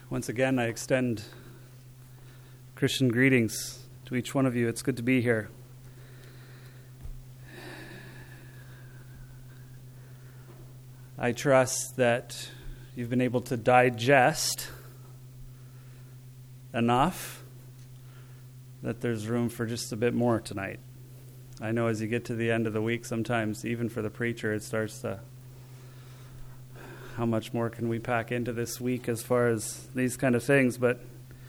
Once again, I extend Christian greetings to each one of you. It's good to be here. I trust that you've been able to digest enough that there's room for just a bit more tonight. I know as you get to the end of the week, sometimes even for the preacher, it starts to, how much more can we pack into this week as far as these kind of things? But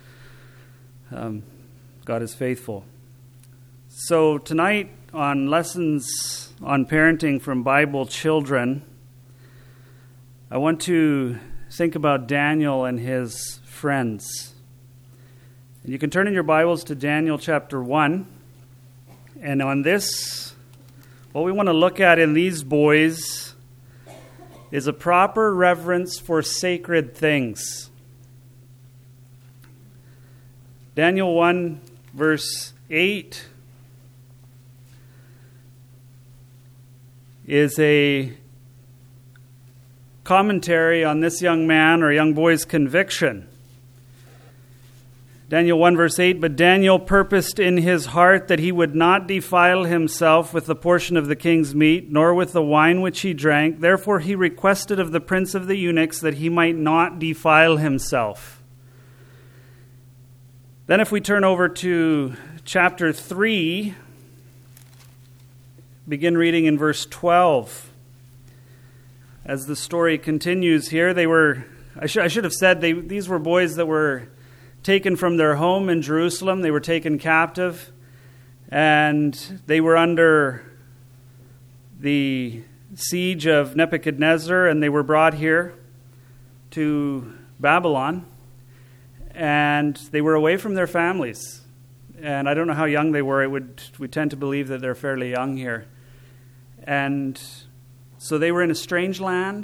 God is faithful. So tonight on Lessons on Parenting from Bible Children, I want to think about Daniel and his friends. And you can turn in your Bibles to Daniel chapter 1. And on this, what we want to look at in these boys is a proper reverence for sacred things. Daniel 1, verse 8 is a commentary on this young man or young boy's conviction. Daniel 1 verse 8, but Daniel purposed in his heart that he would not defile himself with the portion of the king's meat, nor with the wine which he drank. Therefore he requested of the prince of the eunuchs that he might not defile himself. Then if we turn over to chapter 3, begin reading in verse 12. As the story continues here, I should have said these were boys that were taken from their home in Jerusalem. They were taken captive, and they were under the siege of Nebuchadnezzar, and they were brought here to Babylon, and they were away from their families. And I don't know how young they were. We tend to believe that they're fairly young here. And so they were in a strange land.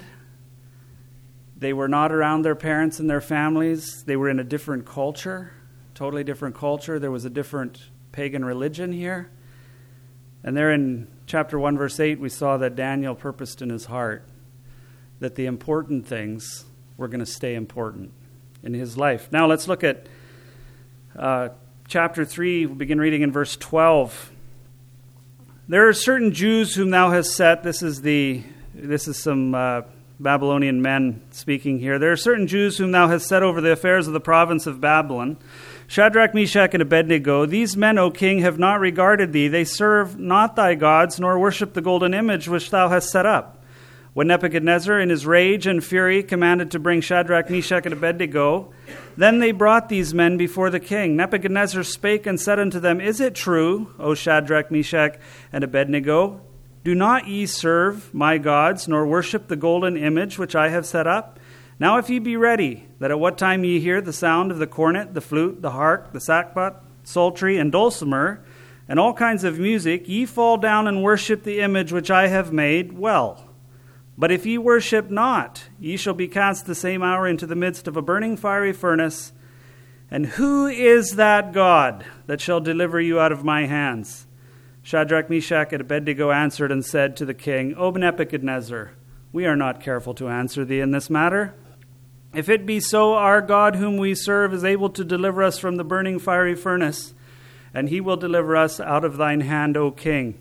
They were not around their parents and their families. They were in a different culture, totally different culture. There was a different pagan religion here. And there in chapter 1, verse 8, we saw that Daniel purposed in his heart that the important things were going to stay important in his life. Now let's look at chapter 3. We'll begin reading in verse 12. There are certain Jews whom thou hast set. This is some Babylonian men speaking here. There are certain Jews whom thou hast set over the affairs of the province of Babylon, Shadrach, Meshach, and Abednego. These men, O king, have not regarded thee. They serve not thy gods, nor worship the golden image which thou hast set up. When Nebuchadnezzar, in his rage and fury, commanded to bring Shadrach, Meshach, and Abednego, then they brought these men before the king. Nebuchadnezzar spake and said unto them, Is it true, O Shadrach, Meshach, and Abednego? Do not ye serve my gods, nor worship the golden image which I have set up? Now if ye be ready, that at what time ye hear the sound of the cornet, the flute, the harp, the sackbut, psaltery, and dulcimer, and all kinds of music, ye fall down and worship the image which I have made, well. But if ye worship not, ye shall be cast the same hour into the midst of a burning fiery furnace. And who is that God that shall deliver you out of my hands? Shadrach, Meshach, and Abednego answered and said to the king, O Nebuchadnezzar, we are not careful to answer thee in this matter. If it be so, our God whom we serve is able to deliver us from the burning fiery furnace, and he will deliver us out of thine hand, O king.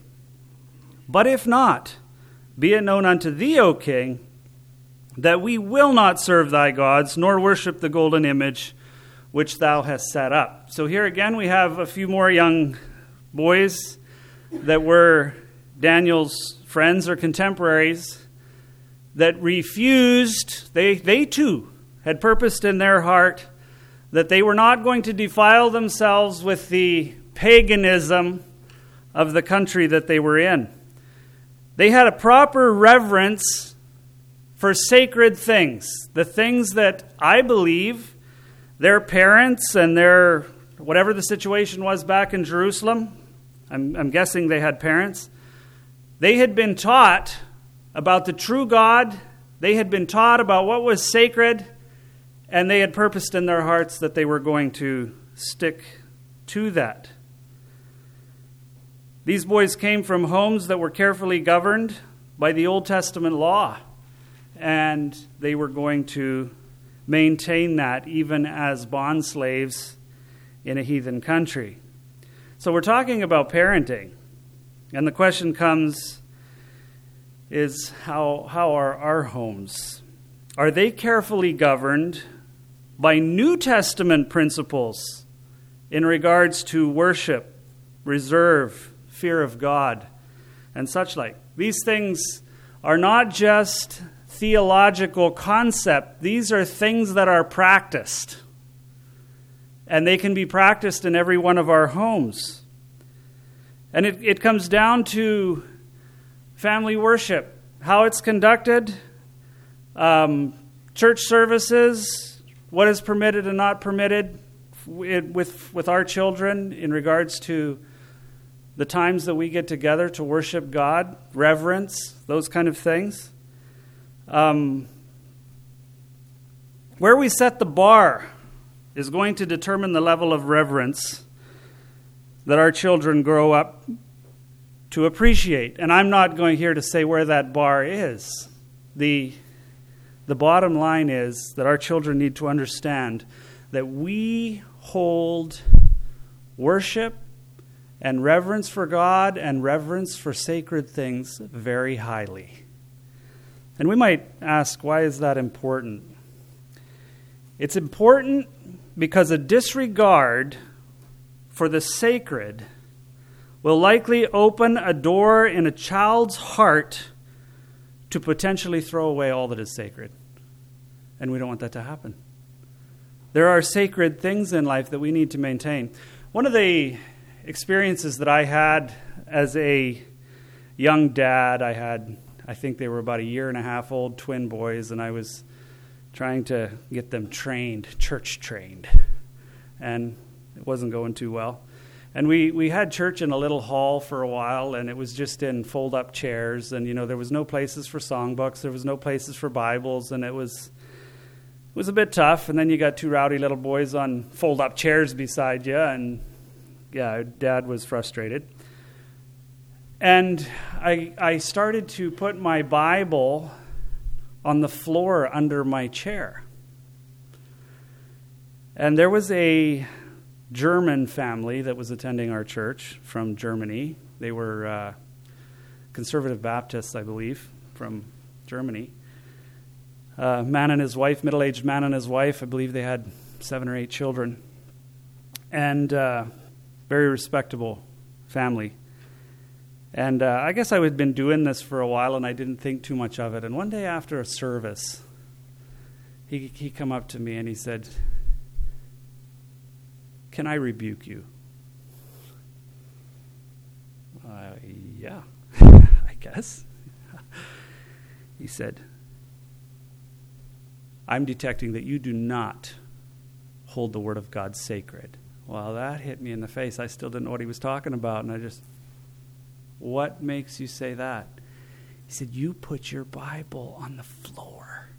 But if not, be it known unto thee, O king, that we will not serve thy gods, nor worship the golden image which thou hast set up. So here again we have a few more young boys that were Daniel's friends or contemporaries that refused. They too had purposed in their heart that they were not going to defile themselves with the paganism of the country that they were in. They had a proper reverence for sacred things, the things that I believe their parents and their, whatever the situation was back in Jerusalem, I'm guessing they had parents. They had been taught about the true God. They had been taught about what was sacred. And they had purposed in their hearts that they were going to stick to that. These boys came from homes that were carefully governed by the Old Testament law. And they were going to maintain that even as bond slaves in a heathen country. So we're talking about parenting. And the question comes is how are our homes? Are they carefully governed by New Testament principles in regards to worship, reserve, fear of God, and such like? These things are not just theological concept. These are things that are practiced. And they can be practiced in every one of our homes. And it comes down to family worship, how it's conducted, church services, what is permitted and not permitted with our children in regards to the times that we get together to worship God, reverence, those kind of things. Where we set the bar is going to determine the level of reverence that our children grow up to appreciate. And I'm not going here to say where that bar is. The bottom line is that our children need to understand that we hold worship and reverence for God and reverence for sacred things very highly. And we might ask, why is that important? It's important because a disregard for the sacred will likely open a door in a child's heart to potentially throw away all that is sacred. And we don't want that to happen. There are sacred things in life that we need to maintain. One of the experiences that I had as a young dad, I think they were about 1.5 years old, twin boys, and I was trying to get them trained, church trained. And it wasn't going too well. And we had church in a little hall for a while, and it was just in fold-up chairs. And, there was no places for songbooks. There was no places for Bibles, and it was a bit tough. And then you got two rowdy little boys on fold-up chairs beside you, and, yeah, Dad was frustrated. And I started to put my Bible on the floor under my chair. And there was a German family that was attending our church from Germany. They were conservative Baptists, I believe, from Germany. Man and his wife, middle-aged man and his wife. I believe they had 7 or 8 children. And very respectable family. And I guess I had been doing this for a while, and I didn't think too much of it. And one day after a service, he come up to me and he said, "Can I rebuke you?" Yeah, I guess. He said, "I'm detecting that you do not hold the Word of God sacred." Well, that hit me in the face. I still didn't know what he was talking about, and what makes you say that? He said, "You put your Bible on the floor."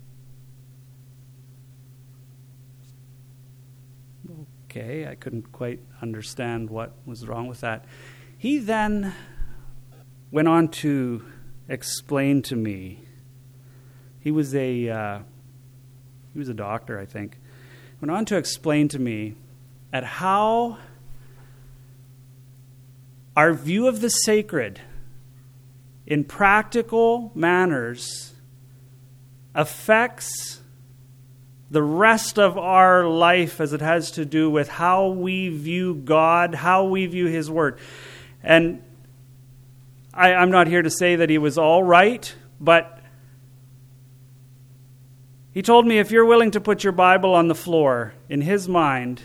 Okay, I couldn't quite understand what was wrong with that. He then went on to explain to me. He was a doctor, I think. Went on to explain to me at how our view of the sacred in practical manners affects the rest of our life as it has to do with how we view God, how we view His Word. And I'm not here to say that he was all right, but he told me if you're willing to put your Bible on the floor, in his mind,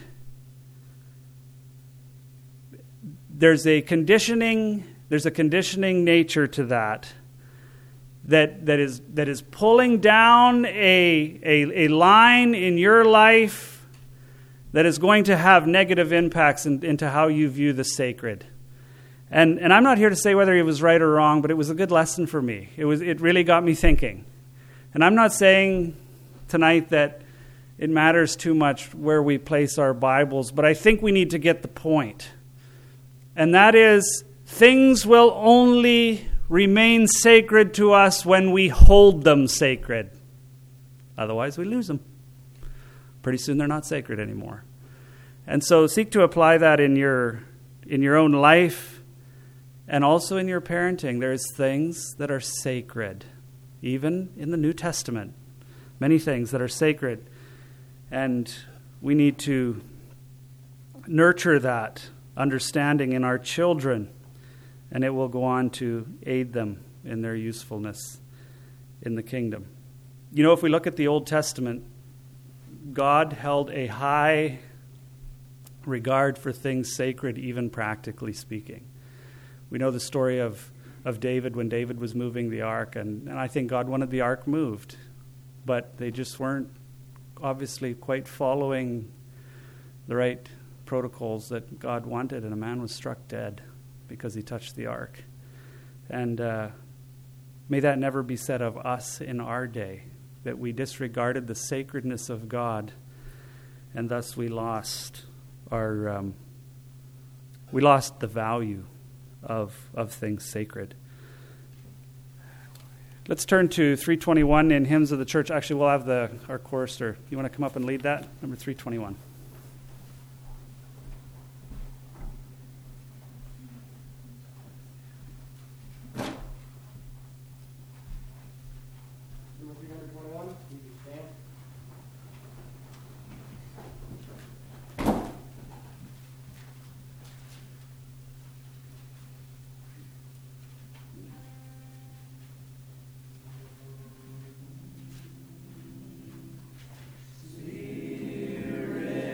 there's a conditioning nature to that is pulling down a line in your life that is going to have negative impacts into how you view the sacred. And I'm not here to say whether he was right or wrong, but it was a good lesson for me. It really got me thinking. And I'm not saying tonight that it matters too much where we place our Bibles, but I think we need to get the point. And that is, things will only remain sacred to us when we hold them sacred. Otherwise, we lose them. pretty soon they're not sacred anymore. And so seek to apply that in your own life and also in your parenting. There's things that are sacred, even in the New Testament. Many things that are sacred. And we need to nurture that understanding in our children, and it will go on to aid them in their usefulness in the kingdom. You know, if we look at the Old Testament, God held a high regard for things sacred, even practically speaking. We know the story of David when David was moving the ark, and I think God wanted the ark moved, but they just weren't obviously quite following the right protocols that God wanted, and a man was struck dead because he touched the ark. And may that never be said of us in our day, that we disregarded the sacredness of God, and thus we lost the value of things sacred. Let's turn to 321 in Hymns of the Church. Actually, we'll have our chorister. You want to come up and lead that? Number 321. Spirit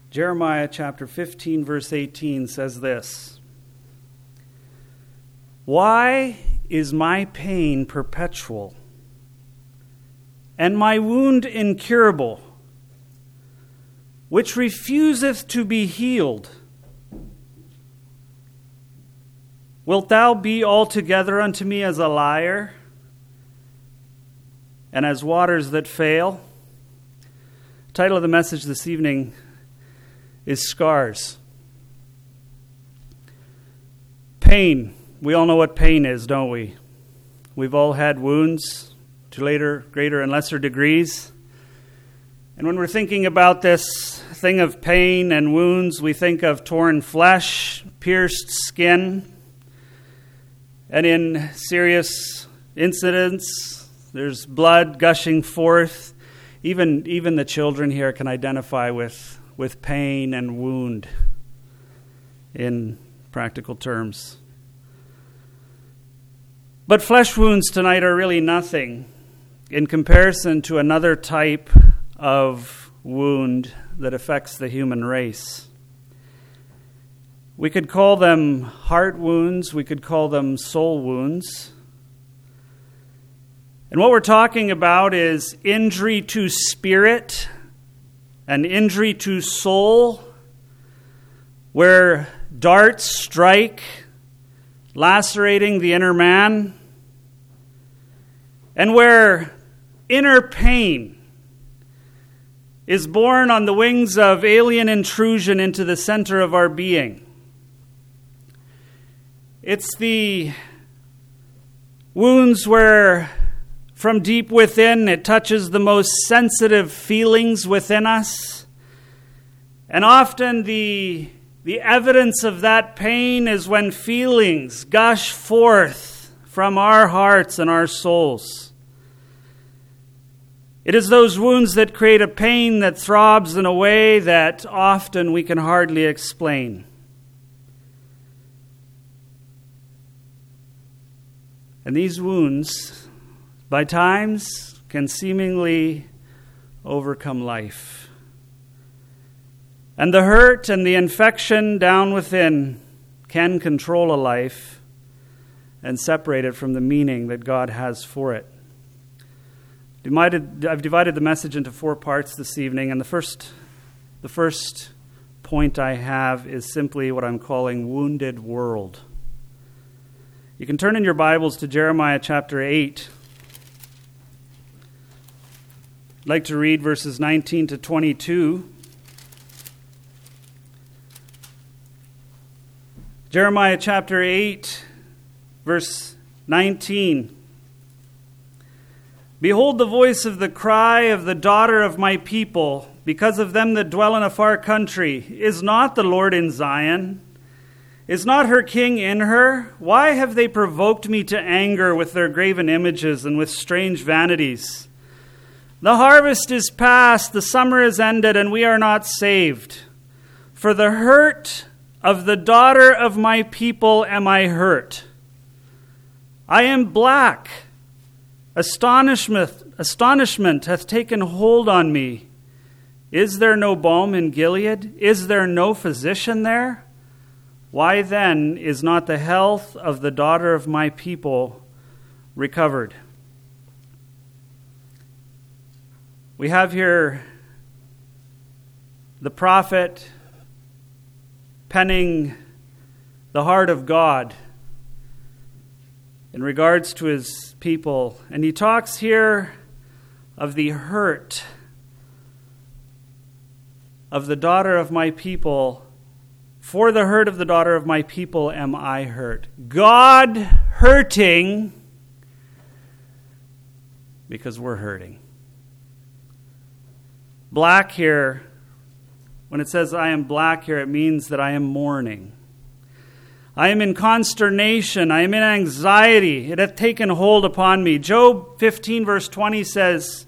Jeremiah chapter 15, verse 18 says this: "Why is my pain perpetual, and my wound incurable, which refuseth to be healed? Wilt thou be altogether unto me as a liar, and as waters that fail?" The title of the message this evening is Scars. Pain. We all know what pain is, don't we? We've all had wounds to greater and lesser degrees. And when we're thinking about this thing of pain and wounds, we think of torn flesh, pierced skin. And in serious incidents, there's blood gushing forth. Even the children here can identify with pain and wound in practical terms. But flesh wounds tonight are really nothing in comparison to another type of wound that affects the human race. We could call them heart wounds, we could call them soul wounds. And what we're talking about is injury to spirit, an injury to soul, where darts strike, lacerating the inner man, and where inner pain is born on the wings of alien intrusion into the center of our being. It's the wounds where from deep within it touches the most sensitive feelings within us. And often the evidence of that pain is when feelings gush forth from our hearts and our souls. It is those wounds that create a pain that throbs in a way that often we can hardly explain. And these wounds, by times, can seemingly overcome life. And the hurt and the infection down within can control a life and separate it from the meaning that God has for it. I've divided the message into 4 parts this evening, and the first point I have is simply what I'm calling wounded world. You can turn in your Bibles to Jeremiah chapter 8. I'd like to read verses 19 to 22. Jeremiah chapter 8, verse 19. "Behold the voice of the cry of the daughter of my people, because of them that dwell in a far country. Is not the Lord in Zion? Is not her king in her? Why have they provoked me to anger with their graven images and with strange vanities? The harvest is past, the summer is ended, and we are not saved. For the hurt of the daughter of my people am I hurt. I am black. Astonishment hath taken hold on me. Is there no balm in Gilead? Is there no physician there? Why then is not the health of the daughter of my people recovered?" We have here the prophet penning the heart of God in regards to his people. And he talks here of the hurt of the daughter of my people. For the hurt of the daughter of my people am I hurt. God hurting because we're hurting. Black here, when it says I am black here, it means that I am mourning. I am in consternation. I am in anxiety. It hath taken hold upon me. Job 15 verse 20 says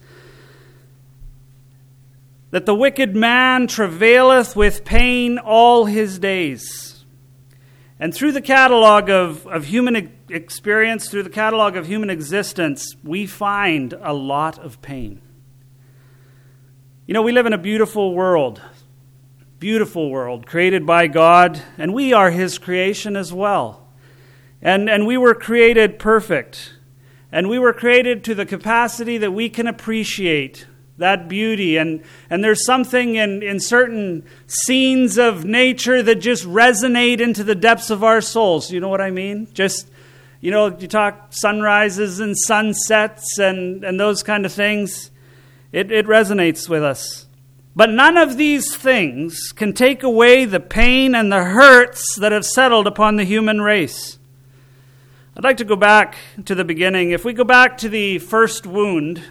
that the wicked man travaileth with pain all his days. And through the catalog of human experience, through the catalog of human existence, we find a lot of pain. You know, we live in a beautiful world. beautiful world created by God, and we are His creation as well. And we were created perfect. And we were created to the capacity that we can appreciate that beauty. And there's something in certain scenes of nature that just resonate into the depths of our souls. You know what I mean? Just, you talk sunrises and sunsets and those kind of things. It resonates with us. But none of these things can take away the pain and the hurts that have settled upon the human race. I'd like to go back to the beginning. If we go back to the first wound,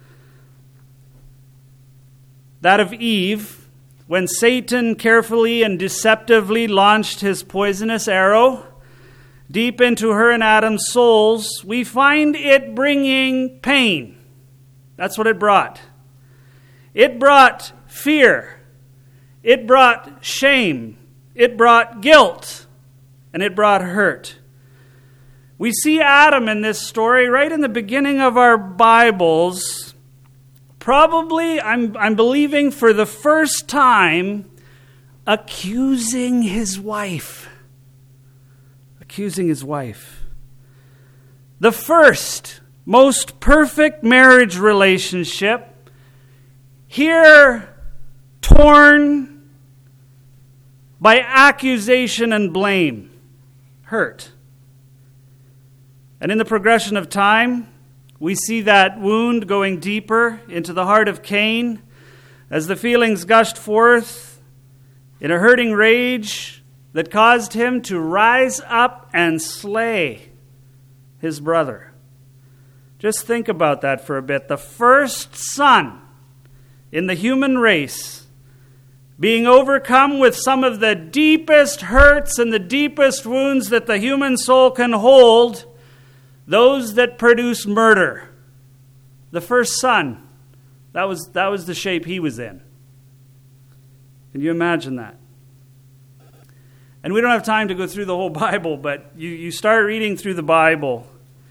that of Eve, when Satan carefully and deceptively launched his poisonous arrow deep into her and Adam's souls, we find it bringing pain. That's what it brought. It brought fear. It brought shame. It brought guilt. And it brought hurt. We see Adam in this story right in the beginning of our Bibles, probably, I'm believing, for the first time, accusing his wife. Accusing his wife. The first, most perfect marriage relationship, here torn by accusation and blame, hurt. And in the progression of time, we see that wound going deeper into the heart of Cain as the feelings gushed forth in a hurting rage that caused him to rise up and slay his brother. Just think about that for a bit. The first son in the human race being overcome with some of the deepest hurts and the deepest wounds that the human soul can hold, those that produce murder. The first son, that was the shape he was in. Can you imagine that? And we don't have time to go through the whole Bible, but you start reading through the Bible,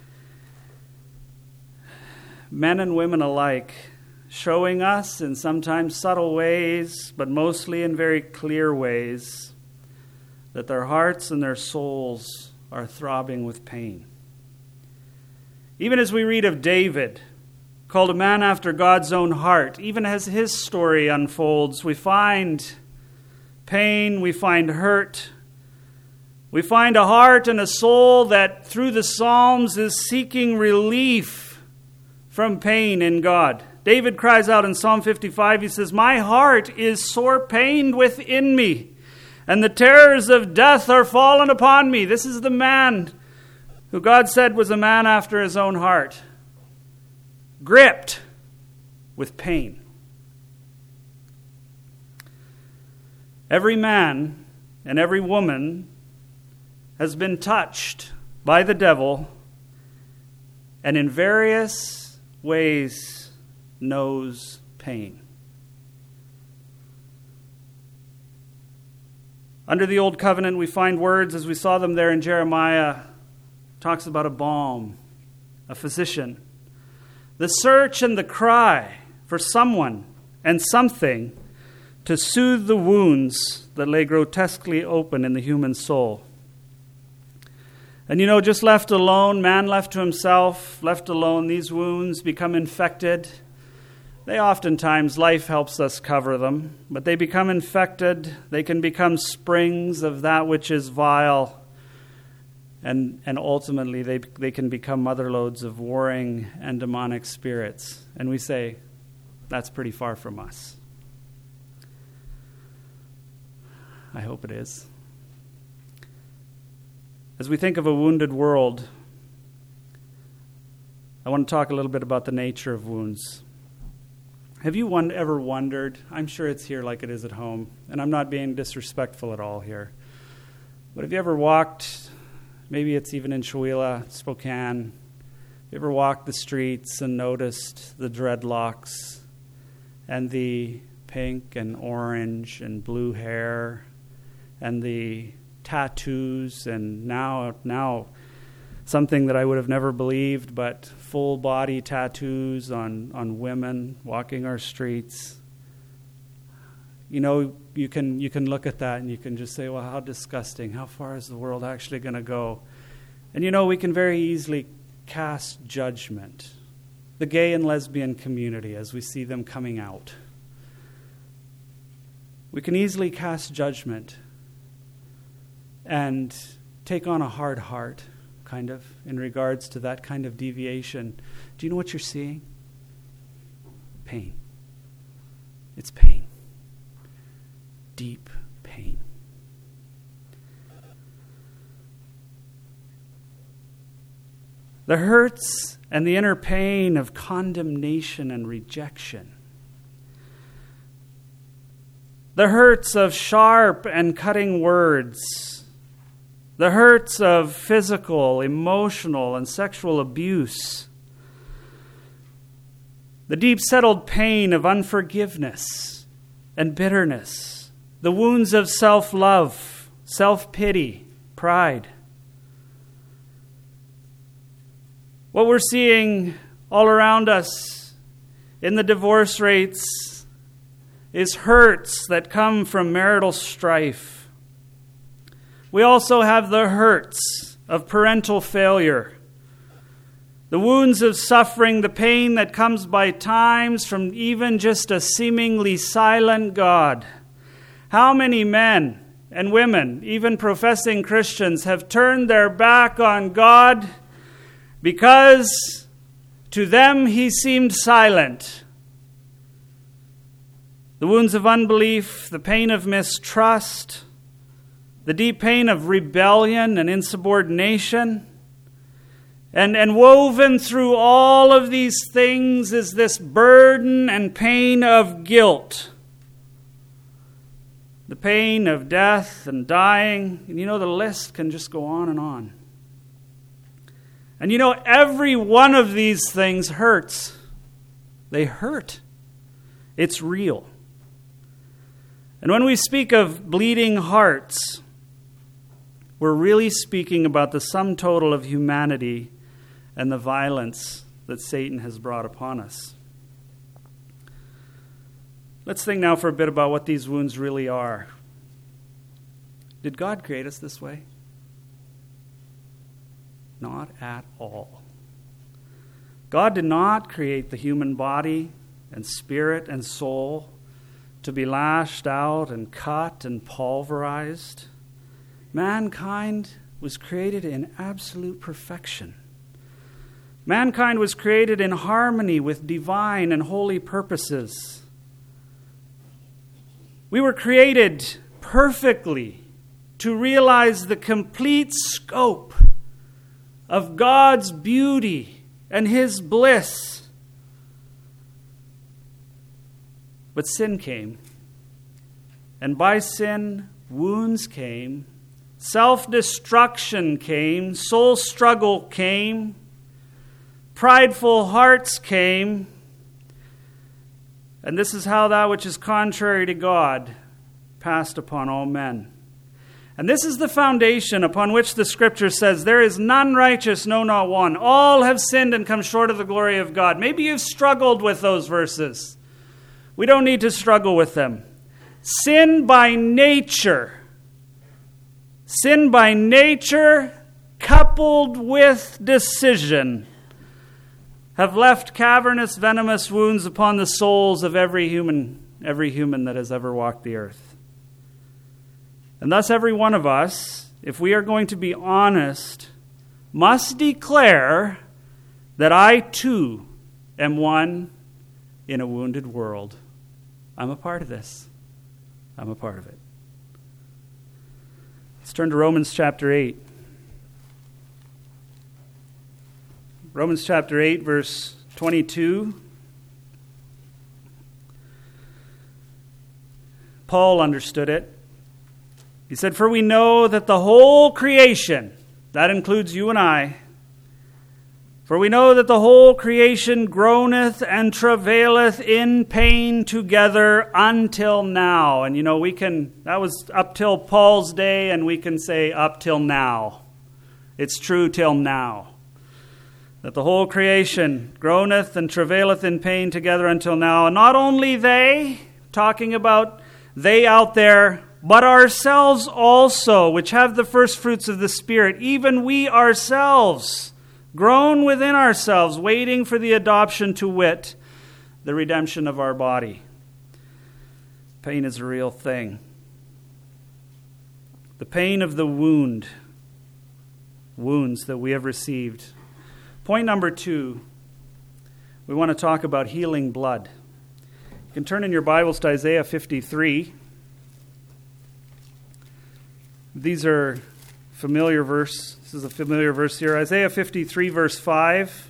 men and women alike, showing us in sometimes subtle ways, but mostly in very clear ways, that their hearts and their souls are throbbing with pain. Even as we read of David, called a man after God's own heart, even as his story unfolds, we find pain, we find hurt, we find a heart and a soul that through the Psalms is seeking relief from pain in God. David cries out in Psalm 55, he says, "My heart is sore pained within me, and the terrors of death are fallen upon me." This is the man who God said was a man after his own heart, gripped with pain. Every man and every woman has been touched by the devil and in various ways knows pain. Under the Old Covenant, we find words as we saw them there in Jeremiah. Talks about a balm, a physician. The search and the cry for someone and something to soothe the wounds that lay grotesquely open in the human soul. And just left alone, man left to himself, left alone, these wounds become infected. They oftentimes, life helps us cover them, but they become infected. They can become springs of that which is vile. And ultimately, they can become mother loads of warring and demonic spirits. And we say, that's pretty far from us. I hope it is. As we think of a wounded world, I want to talk a little bit about the nature of wounds. Have you ever wondered, I'm sure it's here like it is at home, and I'm not being disrespectful at all here, but have you ever walked, maybe it's even in Chewelah, Spokane, have you ever walked the streets and noticed the dreadlocks and the pink and orange and blue hair and the tattoos and now something that I would have never believed, but full body tattoos on women walking our streets? you can look at that and you can just say, well, how disgusting. How far is the world actually going to go? And we can very easily cast judgment. The gay and lesbian community, as we see them coming out. We can easily cast judgment and take on a hard heart, kind of, in regards to that kind of deviation. Do you know what you're seeing? Pain. It's pain. Deep pain. The hurts and the inner pain of condemnation and rejection. The hurts of sharp and cutting words. The hurts of physical, emotional, and sexual abuse. The deep-settled pain of unforgiveness and bitterness. The wounds of self-love, self-pity, pride. What we're seeing all around us in the divorce rates is hurts that come from marital strife. We also have the hurts of parental failure, the wounds of suffering, the pain that comes by times from even just a seemingly silent God. How many men and women, even professing Christians, have turned their back on God because to them he seemed silent? The wounds of unbelief, the pain of mistrust, the deep pain of rebellion and insubordination. And woven through all of these things is this burden and pain of guilt. The pain of death and dying. And the list can just go on and on. And every one of these things hurts. They hurt. It's real. And when we speak of bleeding hearts, we're really speaking about the sum total of humanity and the violence that Satan has brought upon us. Let's think now for a bit about what these wounds really are. Did God create us this way? Not at all. God did not create the human body and spirit and soul to be lashed out and cut and pulverized. Mankind was created in absolute perfection. Mankind was created in harmony with divine and holy purposes. We were created perfectly to realize the complete scope of God's beauty and His bliss. But sin came, and by sin, wounds came, self-destruction came, soul struggle came, prideful hearts came, and this is how that which is contrary to God passed upon all men. And this is the foundation upon which the Scripture says, there is none righteous, no, not one. All have sinned and come short of the glory of God. Maybe you've struggled with those verses. We don't need to struggle with them. Sin by nature, coupled with decision, have left cavernous, venomous wounds upon the souls of every human that has ever walked the earth. And thus every one of us, if we are going to be honest, must declare that I too am one in a wounded world. I'm a part of this. I'm a part of it. Let's turn to Romans chapter 8. Romans chapter 8, verse 22. Paul understood it. He said, "For we know that the whole creation," that includes you and I, "for we know that the whole creation groaneth and travaileth in pain together until now." And that was up till Paul's day, and we can say up till now. It's true till now. That the whole creation groaneth and travaileth in pain together until now. And not only they, talking about they out there, but ourselves also, which have the first fruits of the Spirit, even we ourselves, groan within ourselves, waiting for the adoption, to wit, the redemption of our body. Pain is a real thing. The pain of the wounds that we have received. Point number 2, we want to talk about healing blood. You can turn in your Bibles to Isaiah 53. These are familiar verse. This is a familiar verse here. Isaiah 53, verse 5.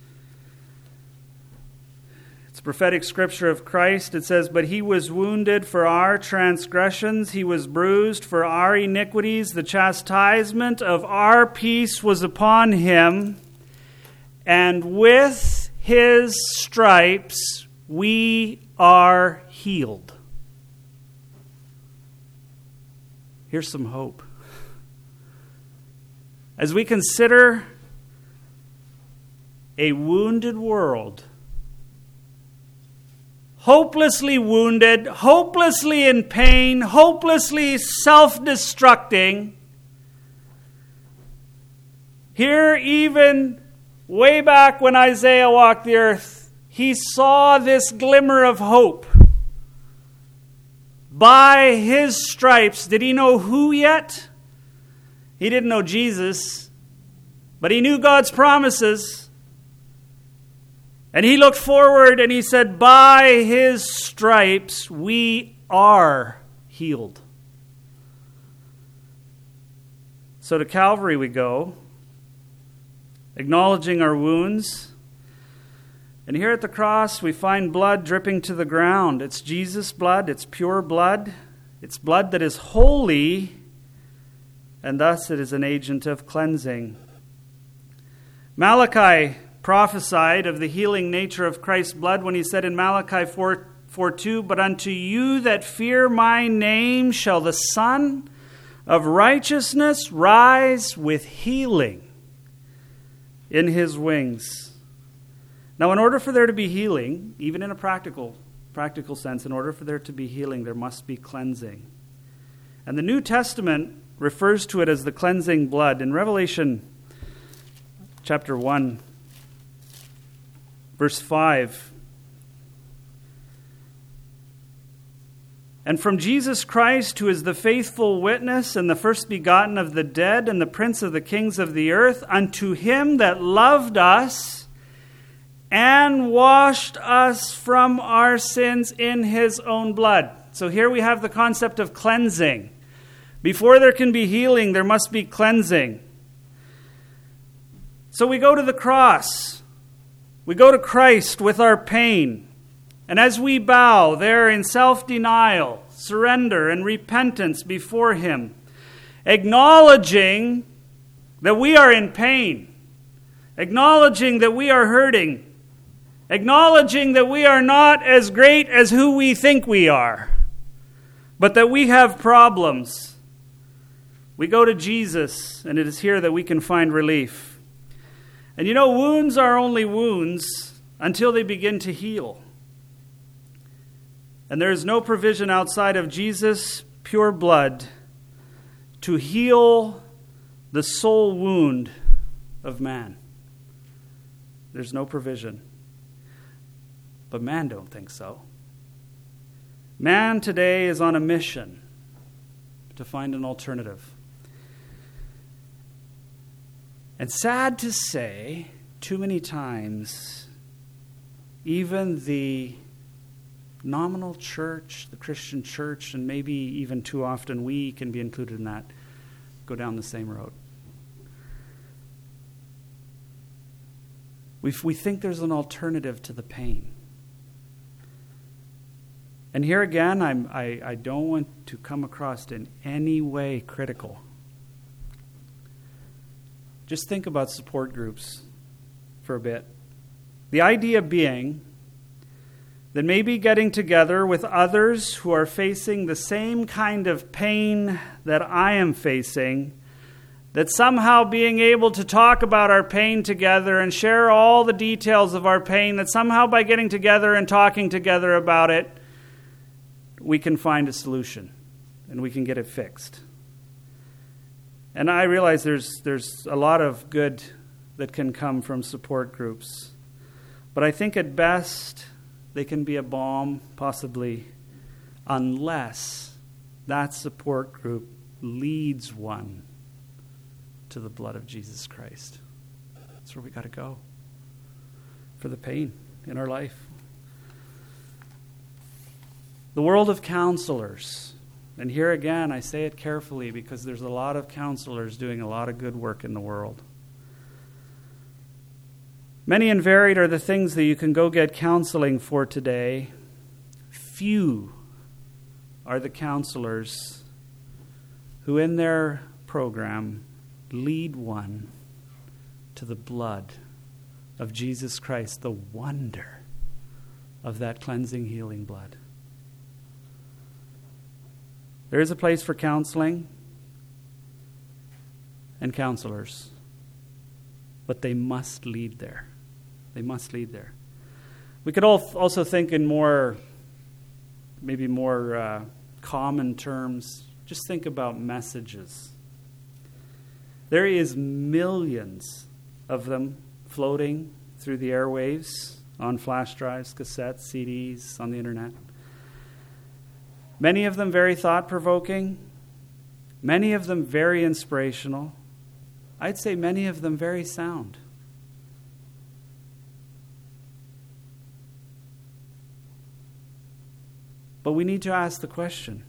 It's a prophetic scripture of Christ. It says, "But he was wounded for our transgressions, he was bruised for our iniquities. The chastisement of our peace was upon him, and with his stripes we are healed." Here's some hope. As we consider a wounded world, hopelessly wounded, hopelessly in pain, hopelessly self-destructing, here, even way back when Isaiah walked the earth, he saw this glimmer of hope. By his stripes, did he know who yet? He didn't know Jesus, but he knew God's promises. And he looked forward and he said, by his stripes we are healed. So to Calvary we go, acknowledging our wounds. And here at the cross we find blood dripping to the ground. It's Jesus' blood, it's pure blood. It's blood that is holy, and thus it is an agent of cleansing. Malachi prophesied of the healing nature of Christ's blood when he said in Malachi 4:2, "But unto you that fear my name shall the Son of righteousness rise with healing in his wings." Now, in order for there to be healing, even in a practical sense, in order for there to be healing, there must be cleansing. And the New Testament refers to it as the cleansing blood. In Revelation chapter 1, verse 5, "And from Jesus Christ, who is the faithful witness and the first begotten of the dead and the prince of the kings of the earth, unto him that loved us and washed us from our sins in his own blood." So here we have the concept of cleansing. Before there can be healing, there must be cleansing. So we go to the cross. We go to Christ with our pain. And as we bow there in self-denial, surrender, and repentance before him, acknowledging that we are in pain, acknowledging that we are hurting, acknowledging that we are not as great as who we think we are, but that we have problems, we go to Jesus, and it is here that we can find relief. And you know, wounds are only wounds until they begin to heal. And there is no provision outside of Jesus' pure blood to heal the soul wound of man. There's no provision. But man don't think so. Man today is on a mission to find an alternative. And sad to say, too many times, even the nominal church, the Christian church, and maybe even too often we can be included in that, go down the same road. We think there's an alternative to the pain. And here again, I don't want to come across in any way critical. Just think about support groups for a bit. The idea being that maybe getting together with others who are facing the same kind of pain that I am facing, that somehow being able to talk about our pain together and share all the details of our pain, that somehow by getting together and talking together about it, we can find a solution and we can get it fixed. And I realize there's a lot of good that can come from support groups. But I think at best they can be a balm, possibly, unless that support group leads one to the blood of Jesus Christ. That's where we got to go for the pain in our life. The world of counselors. And here again, I say it carefully because there's a lot of counselors doing a lot of good work in the world. Many and varied are the things that you can go get counseling for today. Few are the counselors who in their program lead one to the blood of Jesus Christ, the wonder of that cleansing, healing blood. There is a place for counseling and counselors, but they must lead there. They must lead there. We could also think in maybe more common terms. Just think about messages. There is millions of them floating through the airwaves, on flash drives, cassettes, CDs, on the internet. Many of them very thought-provoking. Many of them very inspirational. I'd say many of them very sound. But we need to ask the question,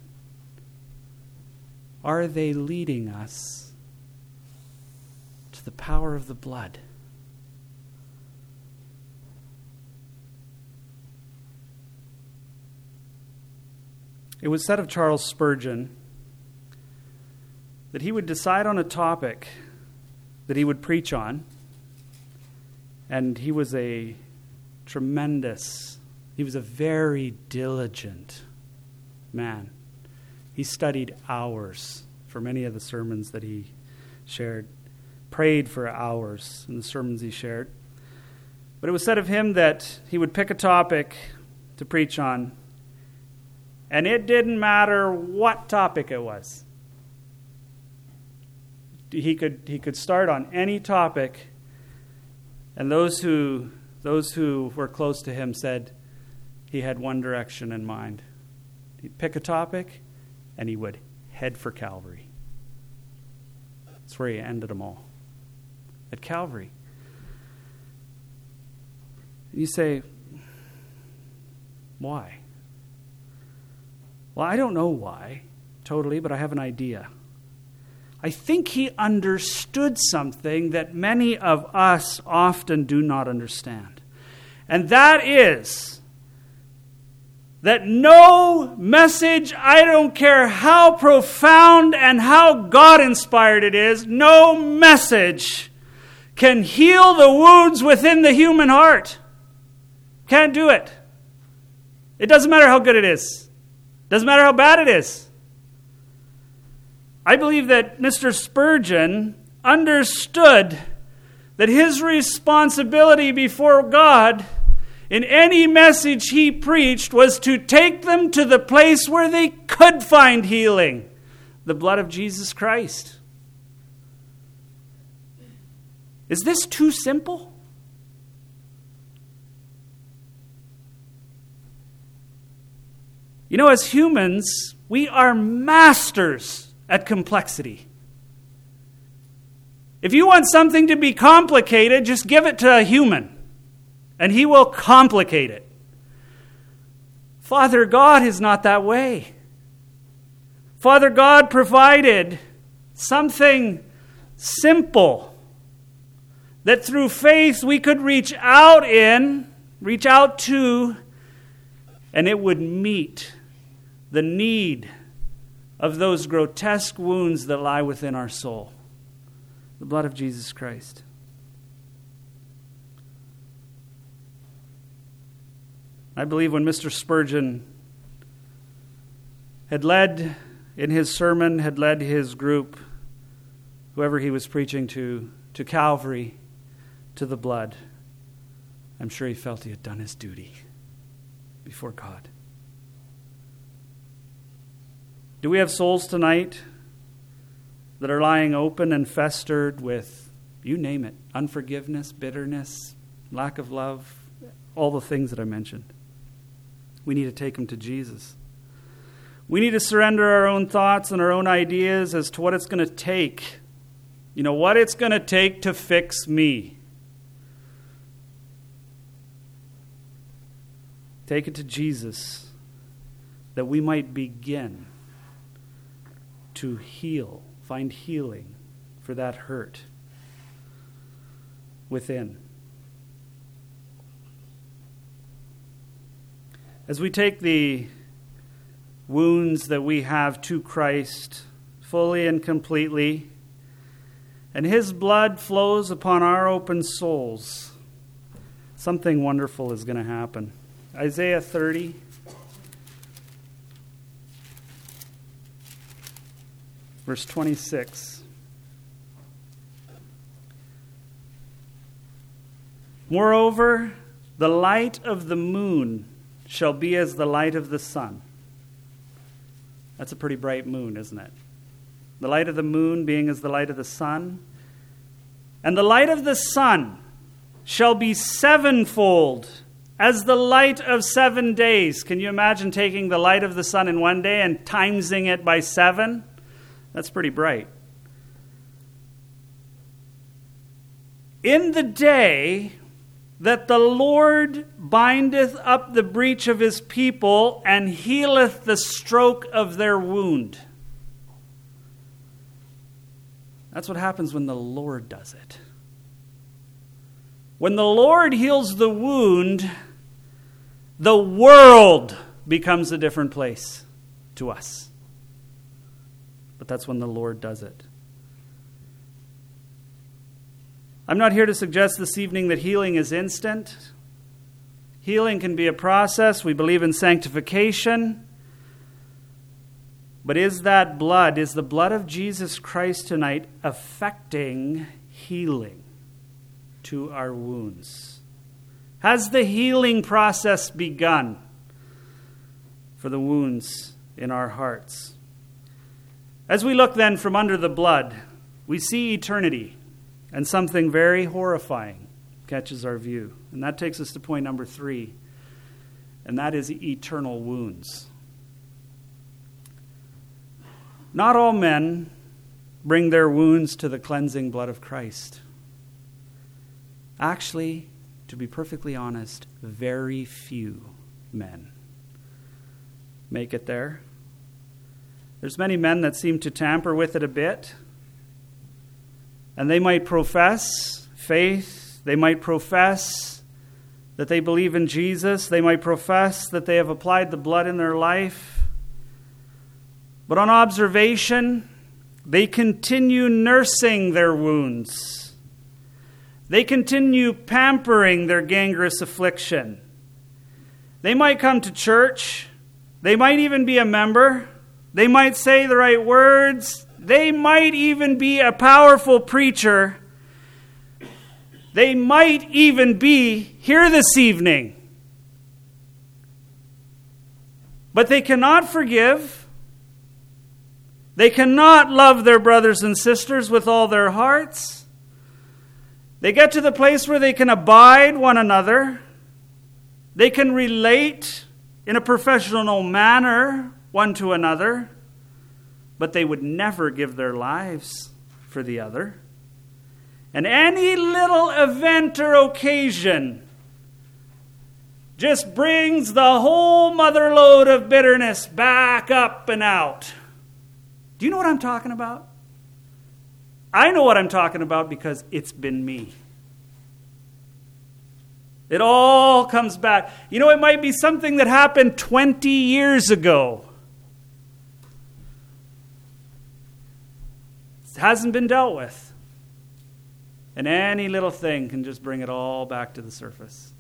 are they leading us to the power of the blood? It was said of Charles Spurgeon that he would decide on a topic that he would preach on, and he was a very diligent man. He studied hours for many of the sermons that he shared, prayed for hours in the sermons he shared. But it was said of him that he would pick a topic to preach on, and it didn't matter what topic it was. He could start on any topic, and those who were close to him said he had one direction in mind. He'd pick a topic, and he would head for Calvary. That's where he ended them all, at Calvary. You say, why? Well, I don't know why, totally, but I have an idea. I think he understood something that many of us often do not understand. And that is that no message, I don't care how profound and how God-inspired it is, no message can heal the wounds within the human heart. Can't do it. It doesn't matter how good it is. Doesn't matter how bad it is. I believe that Mr. Spurgeon understood that his responsibility before God in any message he preached was to take them to the place where they could find healing, the blood of Jesus Christ. Is this too simple? You know, as humans, we are masters at complexity. If you want something to be complicated, just give it to a human, and he will complicate it. Father God is not that way. Father God provided something simple that through faith we could reach out to, and it would meet the need of those grotesque wounds that lie within our soul. The blood of Jesus Christ. I believe when Mr. Spurgeon had led in his sermon, had led his group, whoever he was preaching to Calvary, to the blood, I'm sure he felt he had done his duty before God. Do we have souls tonight that are lying open and festered with, you name it, unforgiveness, bitterness, lack of love, all the things that I mentioned? We need to take them to Jesus. We need to surrender our own thoughts and our own ideas as to what it's going to take. You know, what it's going to take to fix me. Take it to Jesus that we might begin to heal, find healing for that hurt within. As we take the wounds that we have to Christ fully and completely, and His blood flows upon our open souls, something wonderful is going to happen. Isaiah 30. Verse 26. Moreover, the light of the moon shall be as the light of the sun. That's a pretty bright moon, isn't it? The light of the moon being as the light of the sun. And the light of the sun shall be sevenfold as the light of 7 days. Can you imagine taking the light of the sun in one day and timesing it by 7? That's pretty bright. In the day that the Lord bindeth up the breach of His people and healeth the stroke of their wound. That's what happens when the Lord does it. When the Lord heals the wound, the world becomes a different place to us. But that's when the Lord does it. I'm not here to suggest this evening that healing is instant. Healing can be a process. We believe in sanctification. But is the blood of Jesus Christ tonight affecting healing to our wounds? Has the healing process begun for the wounds in our hearts? As we look then from under the blood, we see eternity, and something very horrifying catches our view. And that takes us to point number 3, and that is eternal wounds. Not all men bring their wounds to the cleansing blood of Christ. Actually, to be perfectly honest, very few men make it there. There's many men that seem to tamper with it a bit. And they might profess faith. They might profess that they believe in Jesus. They might profess that they have applied the blood in their life. But on observation, they continue nursing their wounds. They continue pampering their gangrenous affliction. They might come to church. They might even be a member. They might say the right words. They might even be a powerful preacher. They might even be here this evening. But they cannot forgive. They cannot love their brothers and sisters with all their hearts. They get to the place where they can abide one another. They can relate in a professional manner one to another, but they would never give their lives for the other. And any little event or occasion just brings the whole mother load of bitterness back up and out. Do you know what I'm talking about? I know what I'm talking about because it's been me. It all comes back. You know, it might be something that happened 20 years ago. It hasn't been dealt with. And any little thing can just bring it all back to the surface.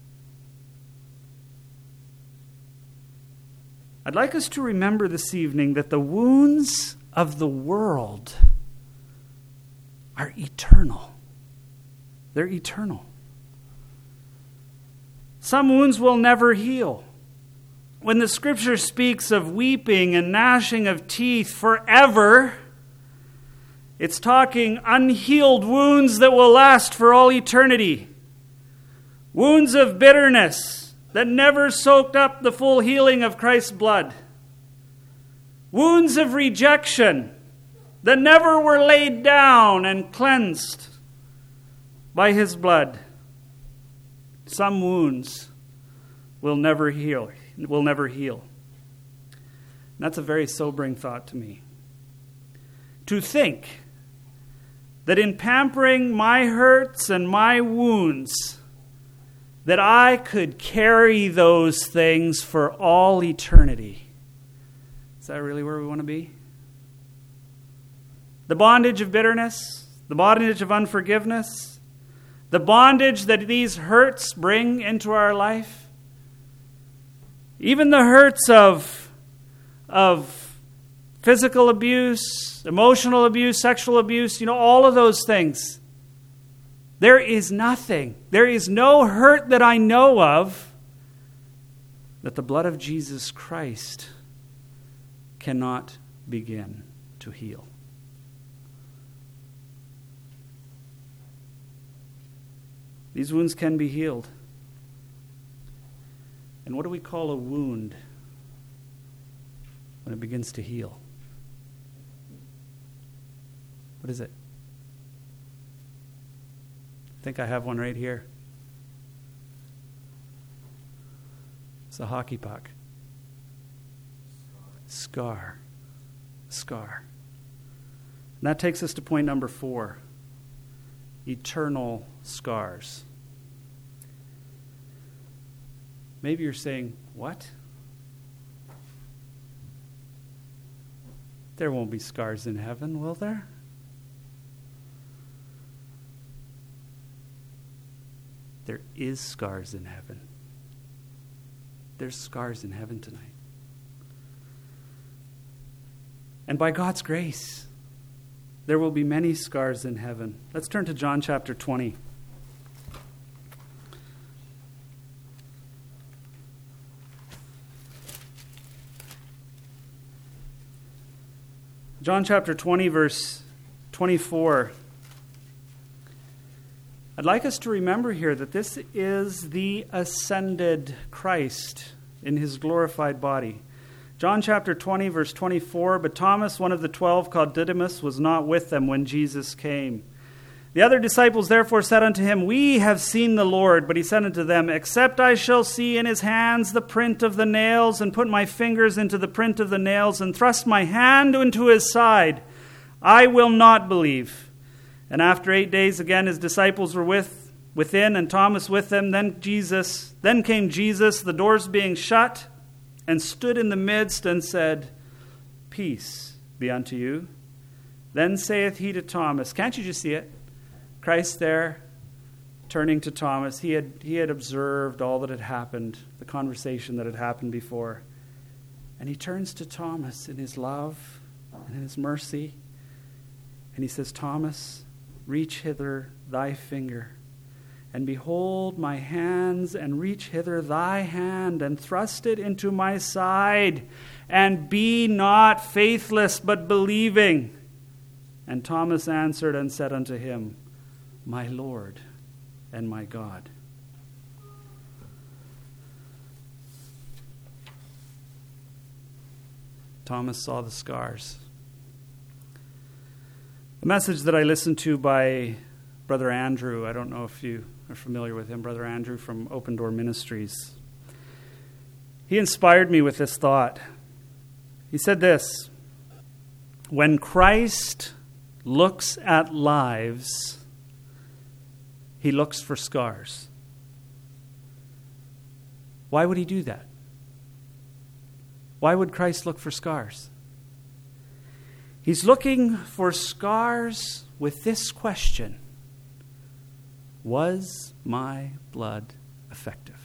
I'd like us to remember this evening that the wounds of the world are eternal. They're eternal. Some wounds will never heal. when the Scripture speaks of weeping and gnashing of teeth forever, it's talking unhealed wounds that will last for all eternity. Wounds of bitterness that never soaked up the full healing of Christ's blood. Wounds of rejection that never were laid down and cleansed by His blood. Some wounds will never heal. And that's a very sobering thought to me. To think that in pampering my hurts and my wounds, that I could carry those things for all eternity. Is that really where we want to be? The bondage of bitterness, the bondage of unforgiveness, the bondage that these hurts bring into our life, even the hurts of physical abuse, emotional abuse, sexual abuse, all of those things. There is nothing, there is no hurt that I know of that the blood of Jesus Christ cannot begin to heal. These wounds can be healed. And what do we call a wound when it begins to heal? What is it? I think I have one right here. It's a hockey puck. Scar. And that takes us to point number 4. Eternal scars. Maybe you're saying, what? There won't be scars in heaven, will there? There is scars in heaven. There's scars in heaven tonight. And by God's grace, there will be many scars in heaven. Let's turn to John chapter 20. John chapter 20, verse 24. I'd like us to remember here that this is the ascended Christ in His glorified body. John chapter 20, verse 24, but Thomas, one of the 12, called Didymus, was not with them when Jesus came. The other disciples therefore said unto him, We have seen the Lord. But he said unto them, Except I shall see in His hands the print of the nails, and put my fingers into the print of the nails, and thrust my hand into His side, I will not believe. And after 8 days again His disciples were within, and Thomas with them. Then came Jesus, the doors being shut, and stood in the midst, and said, Peace be unto you. Then saith He to Thomas, can't you just see it? Christ there, turning to Thomas. He had observed all that had happened, the conversation that had happened before. And He turns to Thomas in His love and in His mercy. And He says, Thomas, reach hither thy finger, and behold my hands, and reach hither thy hand, and thrust it into my side, and be not faithless, but believing. And Thomas answered and said unto Him, My Lord and my God. Thomas saw the scars. A message that I listened to by Brother Andrew. I don't know if you are familiar with him, Brother Andrew from Open Door Ministries. He inspired me with this thought. He said this, when Christ looks at lives, He looks for scars. Why would He do that? Why would Christ look for scars? He's looking for scars with this question: was my blood effective?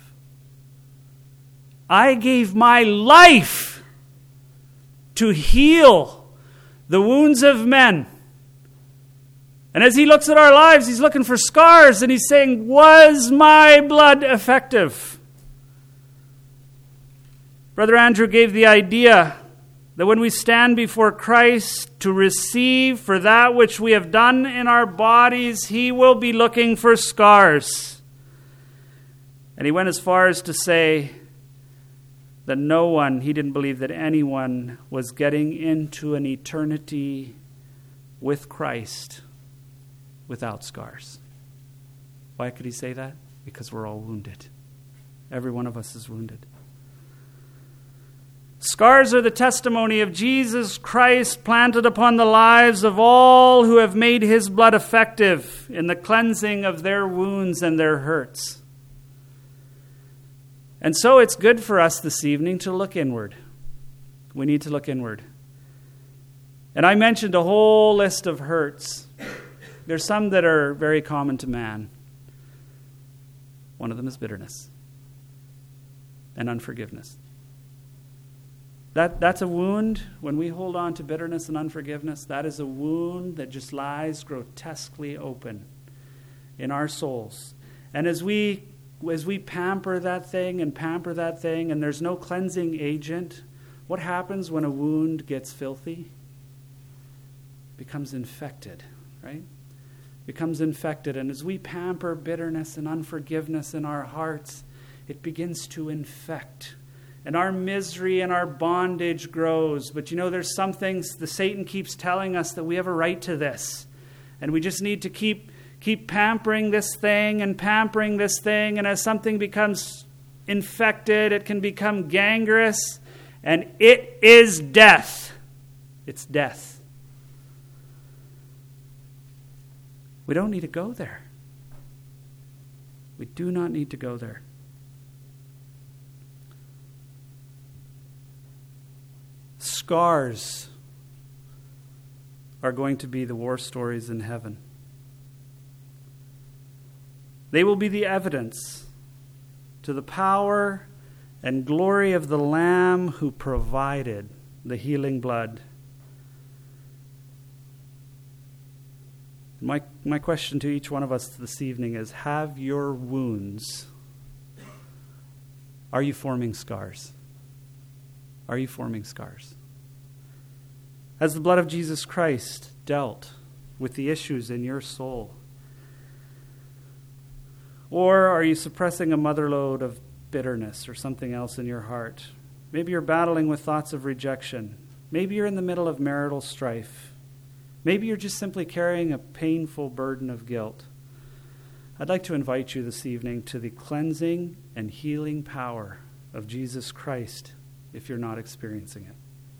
I gave my life to heal the wounds of men. And as He looks at our lives, He's looking for scars, and He's saying, was my blood effective? Brother Andrew gave the idea that when we stand before Christ to receive for that which we have done in our bodies, he will be looking for scars. And he went as far as to say that he didn't believe that anyone was getting into an eternity with Christ without scars. Why could he say that? Because we're all wounded. Every one of us is wounded. Scars are the testimony of Jesus Christ planted upon the lives of all who have made his blood effective in the cleansing of their wounds and their hurts. And so it's good for us this evening to look inward. We need to look inward. And I mentioned a whole list of hurts. There's some that are very common to man. One of them is bitterness and unforgiveness. That's a wound. When we hold on to bitterness and unforgiveness, that is a wound that just lies grotesquely open in our souls. And as we pamper that thing, and there's no cleansing agent, what happens when a wound gets filthy? It becomes infected, right? Becomes infected. And as we pamper bitterness and unforgiveness in our hearts, it begins to infect. And our misery and our bondage grows. But there's some things the Satan keeps telling us that we have a right to this. And we just need to keep pampering this thing. And as something becomes infected, it can become gangrenous. And it is death. It's death. We don't need to go there. We do not need to go there. Scars are going to be the war stories in heaven. They will be the evidence to the power and glory of the Lamb who provided the healing blood. My question to each one of us this evening is, have your wounds, are you forming scars? Are you forming scars? Has the blood of Jesus Christ dealt with the issues in your soul? Or are you suppressing a motherlode of bitterness or something else in your heart? Maybe you're battling with thoughts of rejection. Maybe you're in the middle of marital strife. Maybe you're just simply carrying a painful burden of guilt. I'd like to invite you this evening to the cleansing and healing power of Jesus Christ if you're not experiencing it.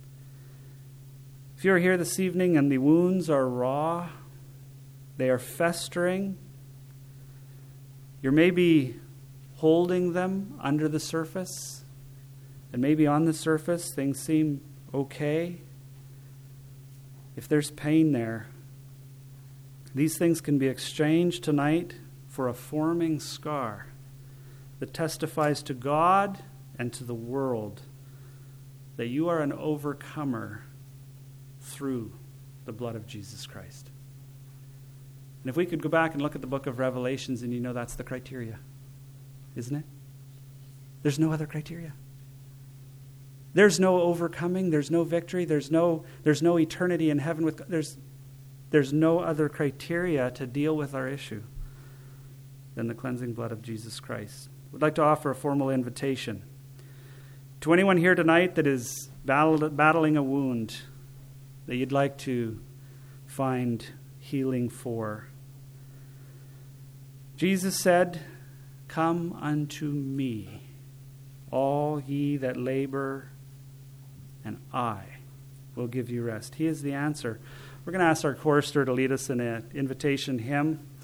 If you're here this evening and the wounds are raw, they are festering, you're maybe holding them under the surface, and maybe on the surface things seem okay. If there's pain there, these things can be exchanged tonight for a forming scar that testifies to God and to the world that you are an overcomer through the blood of Jesus Christ. And if we could go back and look at the book of Revelations, and that's the criteria, isn't it? There's no other criteria. There's no overcoming, there's no victory, there's no eternity in heaven with God. There's no other criteria to deal with our issue than the cleansing blood of Jesus Christ. We'd like to offer a formal invitation to anyone here tonight that is battling a wound that you'd like to find healing for. Jesus said, "Come unto me, all ye that labor, and I will give you rest." He is the answer. We're going to ask our chorister to lead us in an invitation hymn.